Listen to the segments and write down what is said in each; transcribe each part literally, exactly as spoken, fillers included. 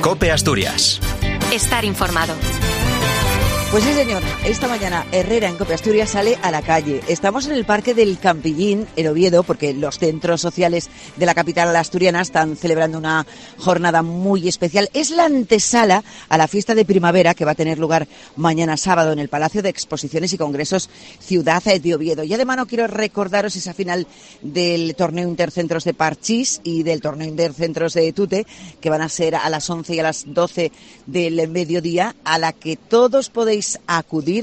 COPE Asturias. Estar informado. Pues sí, señor. Esta mañana Herrera en COPE Asturias sale a la calle. Estamos en el Parque del Campillín, en Oviedo, porque los centros sociales de la capital asturiana están celebrando una jornada muy especial. Es la antesala a la fiesta de primavera que va a tener lugar mañana sábado en el Palacio de Exposiciones y Congresos Ciudad de Oviedo. Y además no quiero recordaros esa final del torneo Intercentros de Parchís y del torneo Intercentros de Tute, que van a ser a las once y a las doce del mediodía, a la que todos podéis acudir.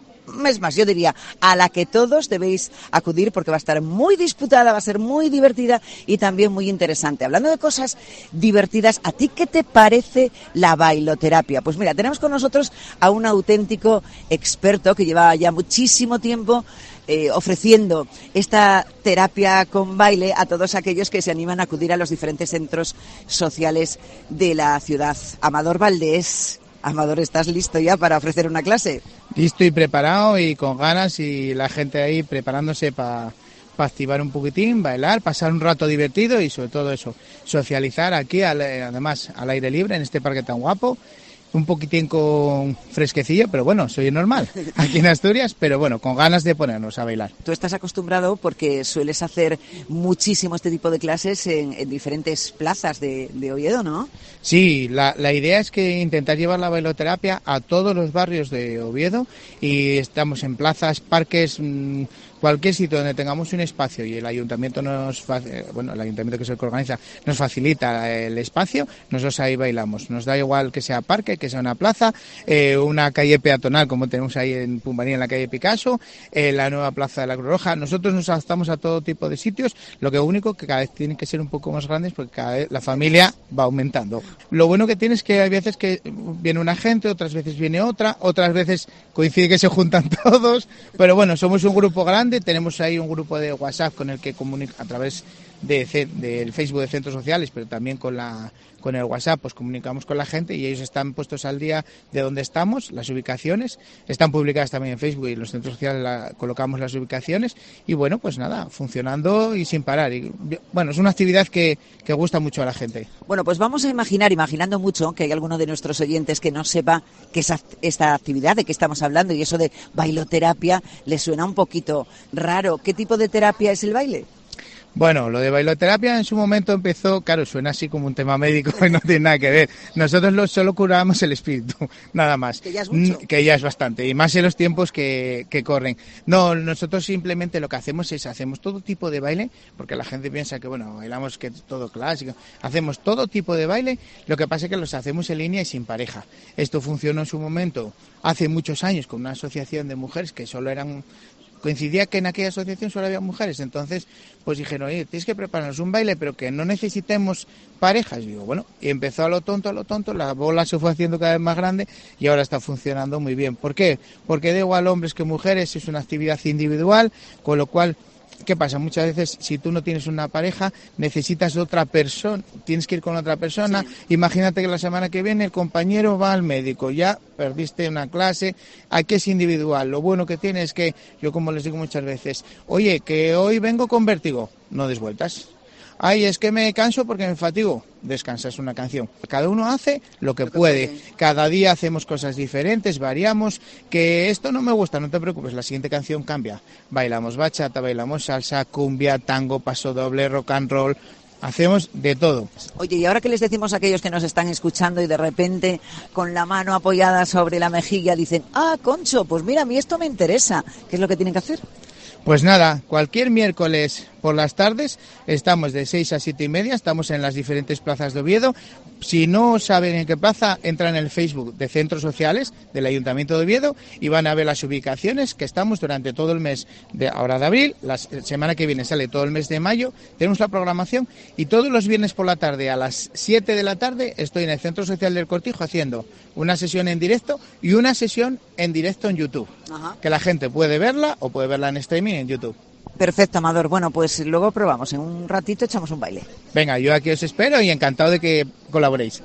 Es más, yo diría a la que todos debéis acudir porque va a estar muy disputada, va a ser muy divertida y también muy interesante. Hablando de cosas divertidas, ¿a ti qué te parece la bailoterapia? Pues mira, tenemos con nosotros a un auténtico experto que lleva ya muchísimo tiempo eh, ofreciendo esta terapia con baile a todos aquellos que se animan a acudir a los diferentes centros sociales de la ciudad. Amador Valdés. Amador, ¿estás listo ya para ofrecer una clase? Listo y preparado y con ganas y la gente ahí preparándose para pa activar un poquitín, bailar, pasar un rato divertido y sobre todo eso, socializar aquí, al, además al aire libre en este parque tan guapo. Un poquitín con fresquecillo, pero bueno, soy normal aquí en Asturias, pero bueno, con ganas de ponernos a bailar. Tú estás acostumbrado porque sueles hacer muchísimo este tipo de clases en, en diferentes plazas de, de Oviedo, ¿no? Sí, la, la idea es que intentar llevar la bailoterapia a todos los barrios de Oviedo y estamos en plazas, parques, mmm, cualquier sitio donde tengamos un espacio y el ayuntamiento nos, bueno, el ayuntamiento que es el que organiza, nos facilita el espacio, nosotros ahí bailamos. Nos da igual que sea parque, que sea una plaza, eh, una calle peatonal como tenemos ahí en Pumbaría, en la calle Picasso, eh, la nueva plaza de la Cruz Roja. Nosotros nos adaptamos a todo tipo de sitios, lo que único que cada vez tienen que ser un poco más grandes porque cada vez la familia va aumentando. Lo bueno que tiene es que hay veces que viene una gente, otras veces viene otra, otras veces coincide que se juntan todos, pero bueno, somos un grupo grande. Tenemos ahí un grupo de WhatsApp con el que comunica a través de, del Facebook de Centros Sociales, pero también con la con el WhatsApp pues comunicamos con la gente y ellos están puestos al día de dónde estamos, las ubicaciones, están publicadas también en Facebook y en los Centros Sociales la, colocamos las ubicaciones y bueno, pues nada, funcionando y sin parar. Y, bueno, es una actividad que, que gusta mucho a la gente. Bueno, pues vamos a imaginar, imaginando mucho, que hay alguno de nuestros oyentes que no sepa qué es esta actividad, de qué estamos hablando y eso de bailoterapia le suena un poquito raro. ¿Qué tipo de terapia es el baile? Bueno, lo de bailoterapia en su momento empezó, claro, suena así como un tema médico y no tiene nada que ver. Nosotros lo, solo curábamos el espíritu, nada más. Que ya es mucho. Que ya es bastante, y más en los tiempos que, que corren. No, nosotros simplemente lo que hacemos es, hacemos todo tipo de baile, porque la gente piensa que, bueno, bailamos que es todo clásico. Hacemos todo tipo de baile, lo que pasa es que los hacemos en línea y sin pareja. Esto funcionó en su momento, hace muchos años, con una asociación de mujeres que solo eran... Coincidía que en aquella asociación solo había mujeres, entonces pues dijeron, oye, tienes que prepararnos un baile, pero que no necesitemos parejas. Y digo, bueno, y empezó a lo tonto, a lo tonto, la bola se fue haciendo cada vez más grande y ahora está funcionando muy bien. ¿Por qué? Porque da igual hombres que mujeres, es una actividad individual, con lo cual... ¿Qué pasa? Muchas veces, si tú no tienes una pareja, necesitas otra persona, tienes que ir con otra persona. Sí. Imagínate que la semana que viene el compañero va al médico, ya perdiste una clase, aquí es individual. Lo bueno que tiene es que, yo como les digo muchas veces, oye, que hoy vengo con vértigo, no des vueltas. Ay, es que me canso porque me fatigo. Descansas una canción. Cada uno hace lo que puede. Cada día hacemos cosas diferentes, variamos. Que esto no me gusta, no te preocupes, la siguiente canción cambia. Bailamos bachata, bailamos salsa, cumbia, tango, paso doble, rock and roll. Hacemos de todo. Oye, y ahora que les decimos a aquellos que nos están escuchando y de repente con la mano apoyada sobre la mejilla dicen, ah, Concho, pues mira, a mí esto me interesa. ¿Qué es lo que tienen que hacer? Pues nada, cualquier miércoles por las tardes estamos de seis a siete y media, estamos en las diferentes plazas de Oviedo. Si no saben en qué plaza, entran en el Facebook de Centros Sociales del Ayuntamiento de Oviedo y van a ver las ubicaciones que estamos durante todo el mes de ahora de abril, la semana que viene sale todo el mes de mayo, tenemos la programación y todos los viernes por la tarde a las siete de la tarde estoy en el Centro Social del Cortijo haciendo una sesión en directo y una sesión en directo en YouTube. Ajá. Que la gente puede verla o puede verla en streaming en YouTube. Perfecto, Amador. Bueno, pues luego probamos. En un ratito echamos un baile. Venga, yo aquí os espero y encantado de que colaboréis.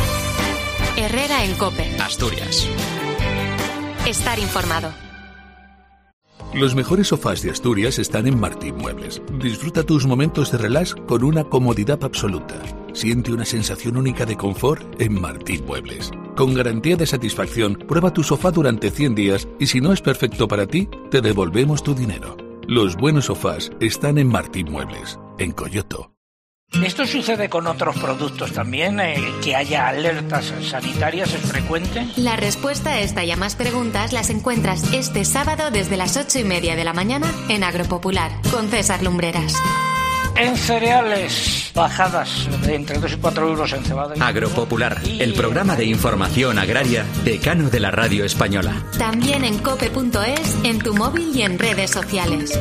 Herrera en COPE. Asturias. Estar informado. Los mejores sofás de Asturias están en Martín Muebles. Disfruta tus momentos de relax con una comodidad absoluta. Siente una sensación única de confort en Martín Muebles. Con garantía de satisfacción, prueba tu sofá durante cien días y si no es perfecto para ti, te devolvemos tu dinero. Los buenos sofás están en Martín Muebles, en Coyoto. ¿Esto sucede con otros productos también? Eh, ¿Que haya alertas sanitarias es frecuente? La respuesta a esta y a más preguntas las encuentras este sábado desde las ocho y media de la mañana en Agropopular, con César Lumbreras. En cereales, bajadas de entre dos y cuatro euros en cebada. Agropopular, el programa de información agraria decano de la radio española. También en cope punto es, en tu móvil y en redes sociales.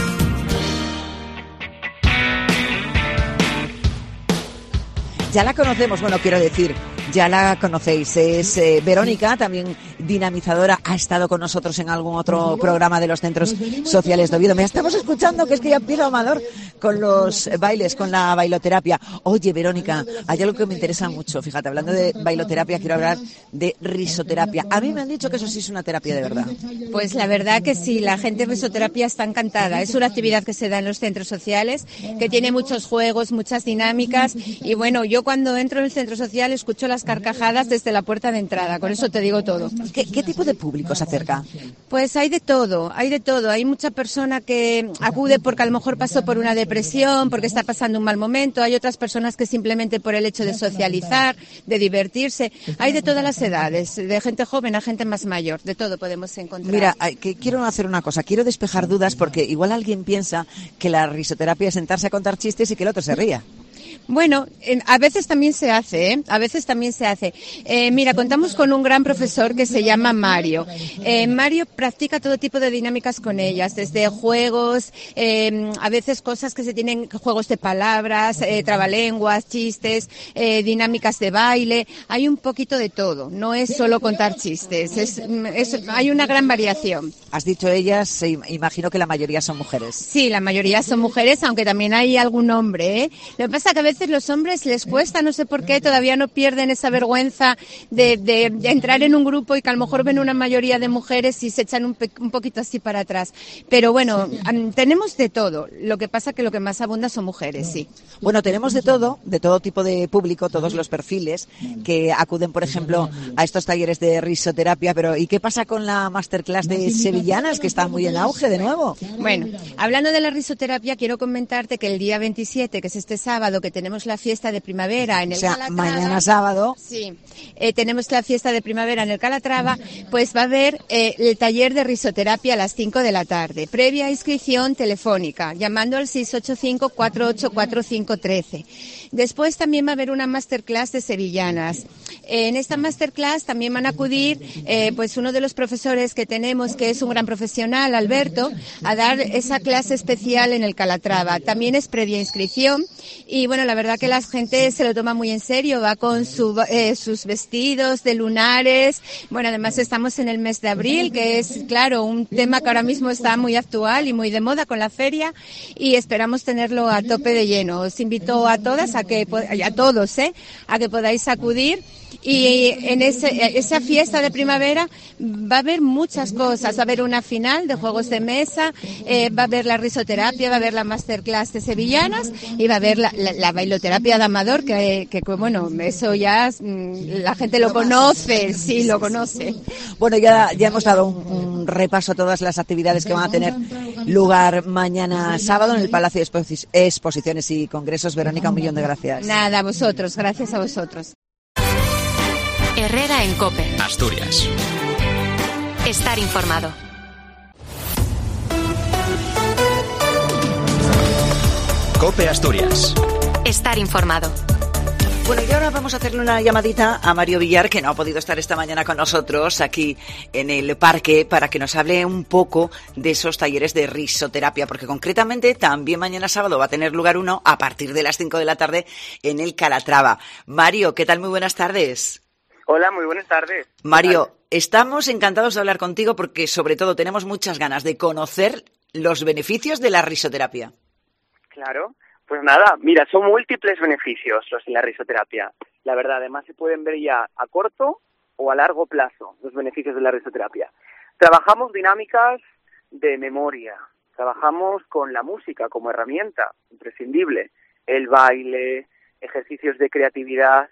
Ya la conocemos, bueno, quiero decir, ya la conocéis. Es eh, Verónica, también dinamizadora, ha estado con nosotros en algún otro programa de los centros sociales de Oviedo. Me estamos escuchando, que es que ya empiezo Amador con los bailes, con la bailoterapia. Oye, Verónica, hay algo que me interesa mucho. Fíjate, hablando de bailoterapia, quiero hablar de risoterapia. A mí me han dicho que eso sí es una terapia de verdad. Pues la verdad que sí, la gente en risoterapia está encantada. Es una actividad que se da en los centros sociales, que tiene muchos juegos, muchas dinámicas. Y bueno, yo cuando entro en el centro social escucho las carcajadas desde la puerta de entrada. Con eso te digo todo. ¿Qué, qué tipo de público se acerca? Pues hay de todo, hay de todo. Hay mucha persona que acude porque a lo mejor pasó por una depresión, porque está pasando un mal momento. Hay otras personas que simplemente por el hecho de socializar, de divertirse. Hay de todas las edades, de gente joven a gente más mayor. De todo podemos encontrar. Mira, que quiero hacer una cosa. Quiero despejar dudas porque igual alguien piensa que la risoterapia es sentarse a contar chistes y que el otro se ría. Bueno, eh, a veces también se hace, ¿eh? A veces también se hace. Eh, mira, contamos con un gran profesor que se llama Mario. Eh, Mario practica todo tipo de dinámicas con ellas, desde juegos, eh, a veces cosas que se tienen, juegos de palabras, eh, trabalenguas, chistes, eh, dinámicas de baile. Hay un poquito de todo, no es solo contar chistes, es, es, hay una gran variación. Has dicho ellas, imagino que la mayoría son mujeres. Sí, la mayoría son mujeres, aunque también hay algún hombre, ¿eh? Lo que pasa es que a veces los hombres les cuesta, no sé por qué, todavía no pierden esa vergüenza de, de, de entrar en un grupo y que a lo mejor ven una mayoría de mujeres y se echan un, pe, un poquito así para atrás. Pero bueno, tenemos de todo. Lo que pasa que lo que más abunda son mujeres, sí. Bueno, tenemos de todo, de todo tipo de público, todos los perfiles que acuden, por ejemplo, a estos talleres de risoterapia. Pero ¿y qué pasa con la masterclass de sevillanas, que está muy en auge de nuevo? Bueno, hablando de la risoterapia, quiero comentarte que el día veintisiete, que es este sábado, que tenemos la fiesta de primavera en el o sea, Calatrava, mañana sábado. Sí, eh, tenemos la fiesta de primavera en el Calatrava, pues va a haber eh, el taller de risoterapia a las cinco de la tarde, previa inscripción telefónica, llamando al seis ocho cinco, cuatro ocho cuatro, cinco uno tres. Después también va a haber una masterclass de sevillanas. Eh, en esta masterclass también van a acudir eh, pues uno de los profesores que tenemos, que es un gran profesional, Alberto, a dar esa clase especial en el Calatrava. También es previa inscripción y bueno, la verdad que la gente se lo toma muy en serio, va con su, eh, sus vestidos de lunares. Bueno, además estamos en el mes de abril, que es, claro, un tema que ahora mismo está muy actual y muy de moda con la feria y esperamos tenerlo a tope de lleno. Os invito a todas, a que a todos, ¿eh? a que podáis acudir. Y en ese, esa fiesta de primavera va a haber muchas cosas. Va a haber una final de juegos de mesa, eh, va a haber la risoterapia, va a haber la masterclass de sevillanas y va a haber la, la, la bailoterapia de Amador, que, que bueno, eso ya la gente lo conoce, sí, lo conoce. Bueno, ya, ya hemos dado un, un repaso a todas las actividades que van a tener lugar mañana sábado en el Palacio de Exposi- Exposiciones y Congresos. Verónica, un millón de gracias. Nada, a vosotros, gracias a vosotros. Herrera en COPE. Asturias. Estar informado. COPE Asturias. Estar informado. Bueno, y ahora vamos a hacerle una llamadita a Mario Villar, que no ha podido estar esta mañana con nosotros aquí en el parque, para que nos hable un poco de esos talleres de risoterapia, porque concretamente también mañana sábado va a tener lugar uno a partir de las cinco de la tarde en el Calatrava. Mario, ¿qué tal? Muy buenas tardes. Hola, muy buenas tardes. Mario, estamos encantados de hablar contigo porque sobre todo tenemos muchas ganas de conocer los beneficios de la risoterapia. Claro, pues nada, mira, son múltiples beneficios los de la risoterapia. La verdad, además se pueden ver ya a corto o a largo plazo los beneficios de la risoterapia. Trabajamos dinámicas de memoria, trabajamos con la música como herramienta imprescindible, el baile, ejercicios de creatividad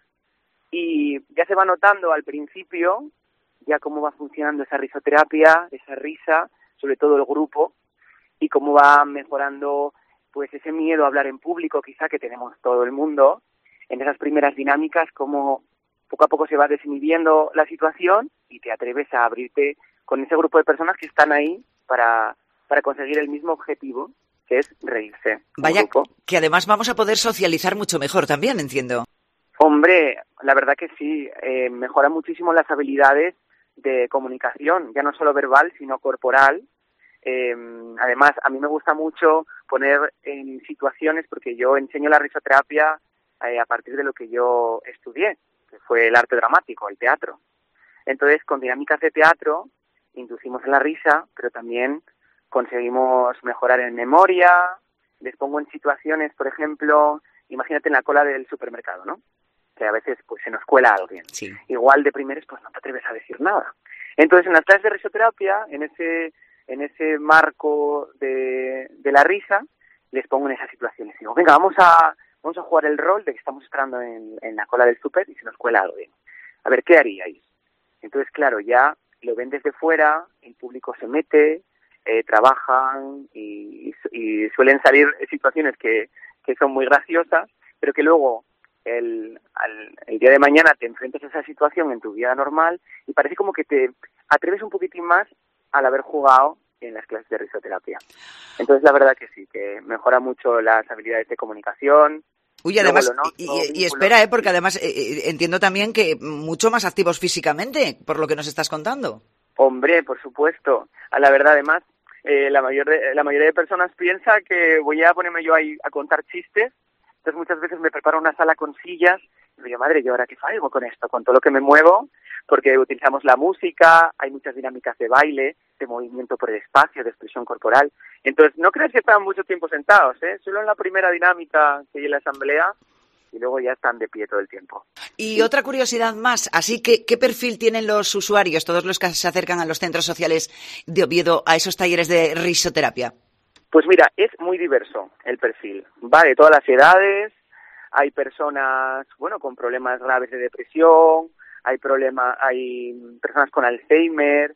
y ya se va notando al principio ya cómo va funcionando esa risoterapia, esa risa, sobre todo el grupo, y cómo va mejorando pues ese miedo a hablar en público quizá que tenemos todo el mundo. En esas primeras dinámicas, como poco a poco se va desinhibiendo la situación y te atreves a abrirte con ese grupo de personas que están ahí para, para conseguir el mismo objetivo, que es reírse. Vaya, que además vamos a poder socializar mucho mejor también, entiendo. Hombre, la verdad que sí, eh, mejora muchísimo las habilidades de comunicación, ya no solo verbal, sino corporal. Eh, además, a mí me gusta mucho poner en situaciones, porque yo enseño la risoterapia eh, a partir de lo que yo estudié, que fue el arte dramático, el teatro. Entonces, con dinámicas de teatro, inducimos en la risa, pero también conseguimos mejorar en memoria. Les pongo en situaciones, por ejemplo, imagínate en la cola del supermercado, ¿no? Que a veces pues se nos cuela alguien. Sí. Igual de primeros pues no te atreves a decir nada. Entonces, en las clases de risoterapia, en ese en ese marco de, de la risa, les pongo en esas situaciones. Digo, venga, vamos a vamos a jugar el rol de que estamos esperando en, en la cola del súper y se nos cuela alguien. A ver, ¿qué haríais? Entonces, claro, ya lo ven desde fuera, el público se mete, eh, trabajan y, y suelen salir situaciones que, que son muy graciosas, pero que luego el, al, el día de mañana te enfrentas a esa situación en tu vida normal y parece como que te atreves un poquitín más al haber jugado en las clases de risoterapia. Entonces, la verdad que sí, que mejora mucho las habilidades de comunicación. Uy, además, noto, y, y, y espera, ¿eh? Porque además eh, entiendo también que mucho más activos físicamente, por lo que nos estás contando. Hombre, por supuesto. A la verdad, además, eh, la, mayor de, la mayoría de personas piensa que voy a ponerme yo ahí a contar chistes. Entonces, muchas veces me preparo una sala con sillas y digo, madre, ¿yo ahora qué hago con esto? Con todo lo que me muevo, porque utilizamos la música, hay muchas dinámicas de baile, de movimiento por el espacio, de expresión corporal. Entonces, no crees que están mucho tiempo sentados, ¿eh? Solo en la primera dinámica que hay en la asamblea y luego ya están de pie todo el tiempo. Y otra curiosidad más, así que, ¿qué perfil tienen los usuarios, todos los que se acercan a los centros sociales de Oviedo a esos talleres de risoterapia? Pues mira, es muy diverso el perfil. Va de todas las edades, hay personas, bueno, con problemas graves de depresión, hay problemas, hay personas con Alzheimer,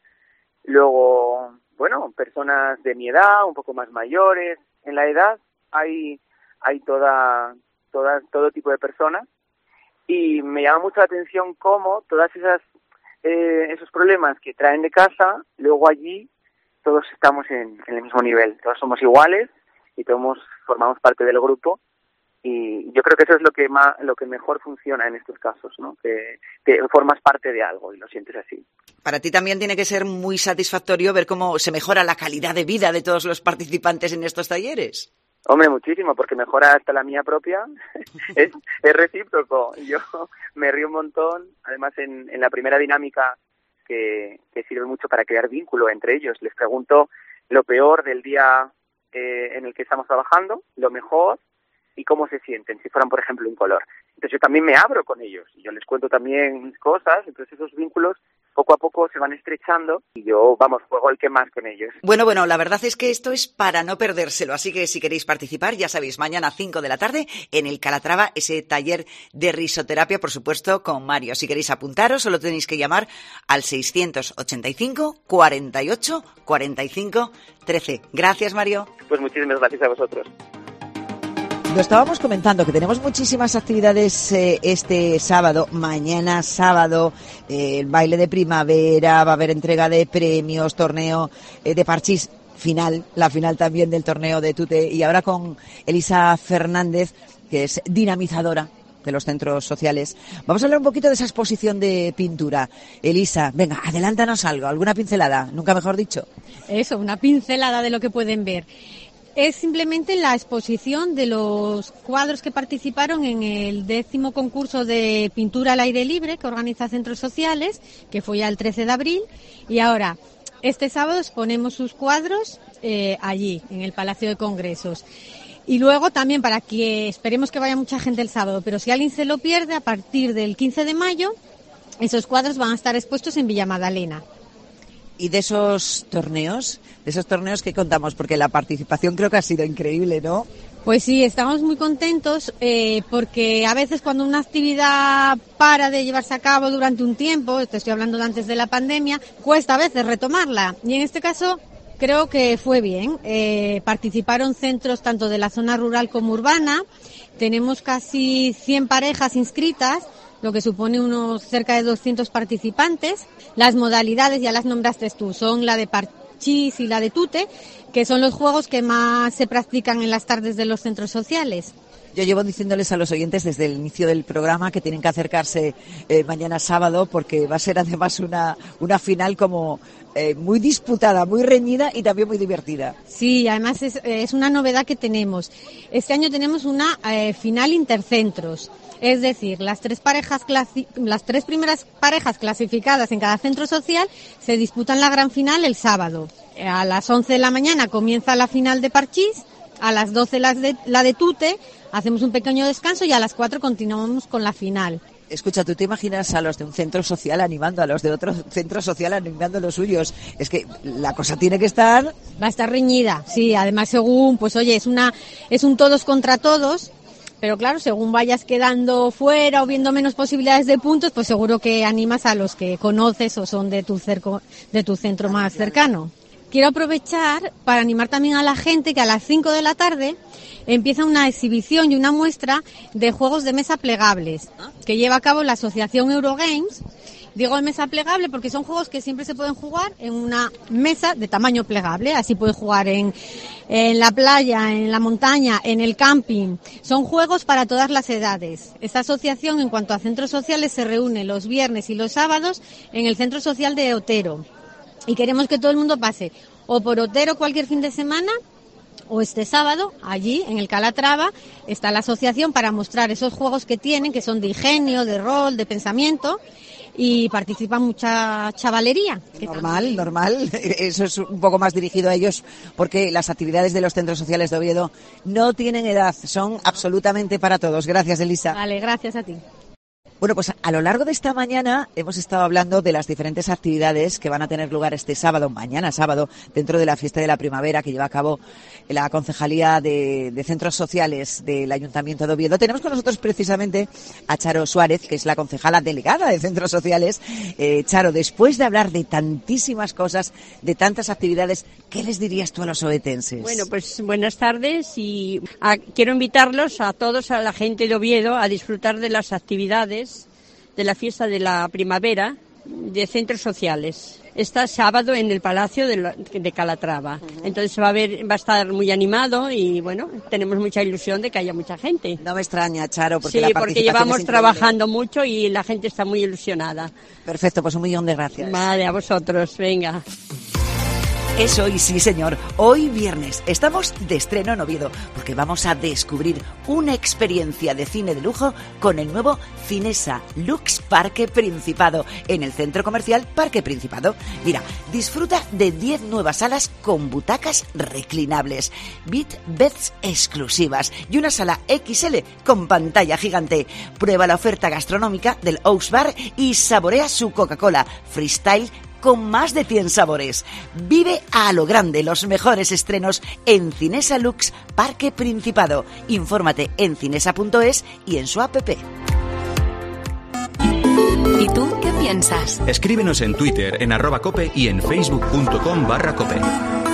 luego, bueno, personas de mi edad, un poco más mayores. En la edad hay hay toda, toda todo tipo de personas y me llama mucho la atención cómo todas esas eh, esos problemas que traen de casa, luego allí todos estamos en, en el mismo nivel, todos somos iguales y todos formamos parte del grupo. Y yo creo que eso es lo que más, lo que mejor funciona en estos casos, ¿no? Que, que formas parte de algo y lo sientes así. Para ti también tiene que ser muy satisfactorio ver cómo se mejora la calidad de vida de todos los participantes en estos talleres. Hombre, muchísimo, porque mejora hasta la mía propia. es, es recíproco. Yo me río un montón. Además, en, en la primera dinámica que, que sirve mucho para crear vínculo entre ellos, les pregunto lo peor del día eh, en el que estamos trabajando, lo mejor, y cómo se sienten, si fueran, por ejemplo, un color. Entonces yo también me abro con ellos, y yo les cuento también mis cosas, entonces esos vínculos poco a poco se van estrechando, y yo, vamos, juego el que más con ellos. Bueno, bueno, la verdad es que esto es para no perdérselo, así que si queréis participar, ya sabéis, mañana a cinco de la tarde, en el Calatrava, ese taller de risoterapia, por supuesto, con Mario. Si queréis apuntaros, solo tenéis que llamar al seiscientos ochenta y cinco, cuarenta y ocho, cuarenta y cinco, trece. Gracias, Mario. Pues muchísimas gracias a vosotros. Lo estábamos comentando, que tenemos muchísimas actividades eh, este sábado, mañana sábado, eh, el baile de primavera, va a haber entrega de premios, torneo eh, de parchís final, la final también del torneo de Tute, y ahora con Elisa Fernández, que es dinamizadora de los centros sociales. Vamos a hablar un poquito de esa exposición de pintura. Elisa, venga, adelántanos algo, alguna pincelada, nunca mejor dicho. Eso, una pincelada de lo que pueden ver. Es simplemente la exposición de los cuadros que participaron en el décimo concurso de pintura al aire libre que organiza Centros Sociales, que fue ya el trece de abril, y ahora, este sábado exponemos sus cuadros eh, allí, en el Palacio de Congresos. Y luego también, para que esperemos que vaya mucha gente el sábado, pero si alguien se lo pierde, a partir del quince de mayo, esos cuadros van a estar expuestos en Villa Magdalena. Y de esos torneos, de esos torneos que contamos, porque la participación creo que ha sido increíble, ¿no? Pues sí, estamos muy contentos eh, porque a veces cuando una actividad para de llevarse a cabo durante un tiempo, te estoy hablando de antes de la pandemia, cuesta a veces retomarla. Y en este caso creo que fue bien. Eh, participaron centros tanto de la zona rural como urbana. Tenemos casi cien parejas inscritas, lo que supone unos cerca de doscientos participantes. Las modalidades, ya las nombraste tú, son la de parchís y la de tute, que son los juegos que más se practican en las tardes de los centros sociales. Yo llevo diciéndoles a los oyentes desde el inicio del programa que tienen que acercarse eh, mañana sábado, porque va a ser además una, una final como eh, muy disputada, muy reñida y también muy divertida. Sí, además es, es una novedad que tenemos. Este año tenemos una eh, final intercentros. Es decir, las tres parejas clasi- las tres primeras parejas clasificadas en cada centro social se disputan la gran final el sábado. A las once de la mañana comienza la final de parchís, a las doce la de, la de tute, hacemos un pequeño descanso y a las cuatro continuamos con la final. Escucha, ¿tú te imaginas a los de un centro social animando a los de otro centro social animando a los suyos? Es que la cosa tiene que estar... Va a estar reñida, sí, además según, pues oye, es una es un todos contra todos. Pero claro, según vayas quedando fuera o viendo menos posibilidades de puntos, pues seguro que animas a los que conoces o son de tu cerco, de tu centro más cercano. Quiero aprovechar para animar también a la gente que a las cinco de la tarde empieza una exhibición y una muestra de juegos de mesa plegables que lleva a cabo la Asociación Eurogames. Digo de mesa plegable porque son juegos que siempre se pueden jugar en una mesa de tamaño plegable. Así puedes jugar en, en la playa, en la montaña, en el camping. Son juegos para todas las edades. Esta asociación, en cuanto a centros sociales, se reúne los viernes y los sábados en el Centro Social de Otero. Y queremos que todo el mundo pase o por Otero cualquier fin de semana o este sábado, allí en el Calatrava, está la asociación para mostrar esos juegos que tienen, que son de ingenio, de rol, de pensamiento. Y participa mucha chavalería. Normal, normal. Eso es un poco más dirigido a ellos porque las actividades de los centros sociales de Oviedo no tienen edad, son absolutamente para todos. Gracias, Elisa. Vale, gracias a ti. Bueno, pues a lo largo de esta mañana hemos estado hablando de las diferentes actividades que van a tener lugar este sábado, mañana sábado, dentro de la fiesta de la primavera que lleva a cabo la Concejalía de, de Centros Sociales del Ayuntamiento de Oviedo. Tenemos con nosotros precisamente a Charo Suárez, que es la concejala delegada de Centros Sociales. Eh, Charo, después de hablar de tantísimas cosas, de tantas actividades, ¿qué les dirías tú a los ovetenses? Bueno, pues buenas tardes y a, quiero invitarlos a todos, a la gente de Oviedo, a disfrutar de las actividades de la fiesta de la primavera de centros sociales. Está sábado en el Palacio de, de Calatrava. Entonces va a haber, va a estar muy animado y bueno, tenemos mucha ilusión de que haya mucha gente. No me extraña, Charo, porque sí, la porque llevamos trabajando mucho y la gente está muy ilusionada. Perfecto, pues un millón de gracias. Vale, a vosotros, venga. Es hoy, sí señor, hoy viernes. Estamos de estreno en Oviedo porque vamos a descubrir una experiencia de cine de lujo con el nuevo Cinesa Lux Parque Principado en el centro comercial Parque Principado. Mira, disfruta de diez nuevas salas con butacas reclinables, beat beds exclusivas y una sala equis ele con pantalla gigante. Prueba la oferta gastronómica del Oaks Bar y saborea su Coca-Cola Freestyle con más de cien sabores. Vive a lo grande los mejores estrenos en Cinesa Lux Parque Principado. Infórmate en cinesa punto es y en su app. ¿Y tú qué piensas? Escríbenos en Twitter, en arroba cope y en facebook punto com barra cope.